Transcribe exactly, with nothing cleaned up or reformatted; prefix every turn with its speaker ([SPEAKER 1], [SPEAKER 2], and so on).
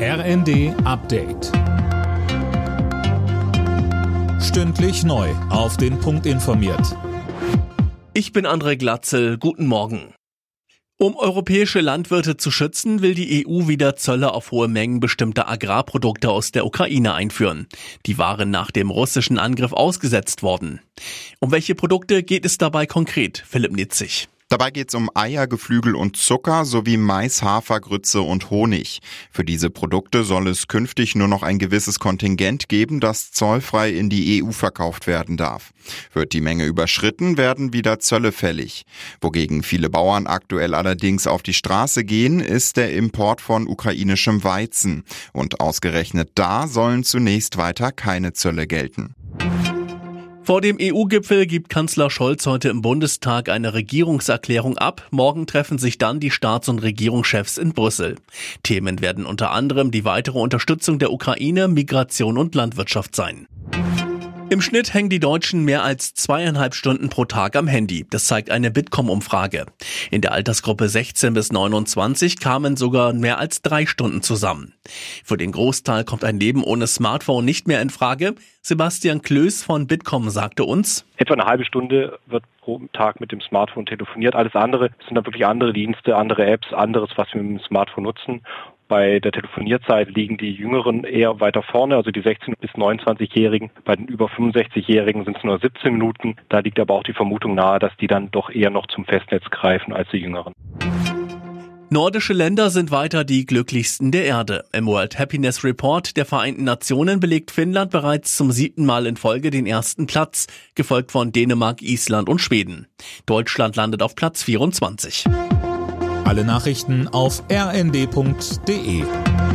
[SPEAKER 1] R N D Update. Stündlich neu auf den Punkt informiert.
[SPEAKER 2] Ich bin André Glatzel, guten Morgen. Um europäische Landwirte zu schützen, will die E U wieder Zölle auf hohe Mengen bestimmter Agrarprodukte aus der Ukraine einführen. Die waren nach dem russischen Angriff ausgesetzt worden. Um welche Produkte geht es dabei konkret? Philipp Nitzig.
[SPEAKER 3] Dabei geht es um Eier, Geflügel und Zucker sowie Mais, Hafer, Grütze und Honig. Für diese Produkte soll es künftig nur noch ein gewisses Kontingent geben, das zollfrei in die E U verkauft werden darf. Wird die Menge überschritten, werden wieder Zölle fällig. Wogegen viele Bauern aktuell allerdings auf die Straße gehen, ist der Import von ukrainischem Weizen. Und ausgerechnet da sollen zunächst weiter keine Zölle gelten.
[SPEAKER 2] Vor dem E U-Gipfel gibt Kanzler Scholz heute im Bundestag eine Regierungserklärung ab. Morgen treffen sich dann die Staats- und Regierungschefs in Brüssel. Themen werden unter anderem die weitere Unterstützung der Ukraine, Migration und Landwirtschaft sein. Im Schnitt hängen die Deutschen mehr als zweieinhalb Stunden pro Tag am Handy. Das zeigt eine Bitkom-Umfrage. In der Altersgruppe sechzehn bis neunundzwanzig kamen sogar mehr als drei Stunden zusammen. Für den Großteil kommt ein Leben ohne Smartphone nicht mehr in Frage. Sebastian Klöß von Bitkom sagte uns:
[SPEAKER 4] Etwa eine halbe Stunde wird pro Tag mit dem Smartphone telefoniert. Alles andere sind dann wirklich andere Dienste, andere Apps, anderes, was wir mit dem Smartphone nutzen. Bei der Telefonierzeit liegen die Jüngeren eher weiter vorne, also die sechzehn- bis neunundzwanzigjährigen. Bei den über fünfundsechzigjährigen sind es nur siebzehn Minuten. Da liegt aber auch die Vermutung nahe, dass die dann doch eher noch zum Festnetz greifen als die Jüngeren.
[SPEAKER 2] Nordische Länder sind weiter die glücklichsten der Erde. Im World Happiness Report der Vereinten Nationen belegt Finnland bereits zum siebten Mal in Folge den ersten Platz, gefolgt von Dänemark, Island und Schweden. Deutschland landet auf Platz vierundzwanzig.
[SPEAKER 1] Alle Nachrichten auf r n d punkt d e.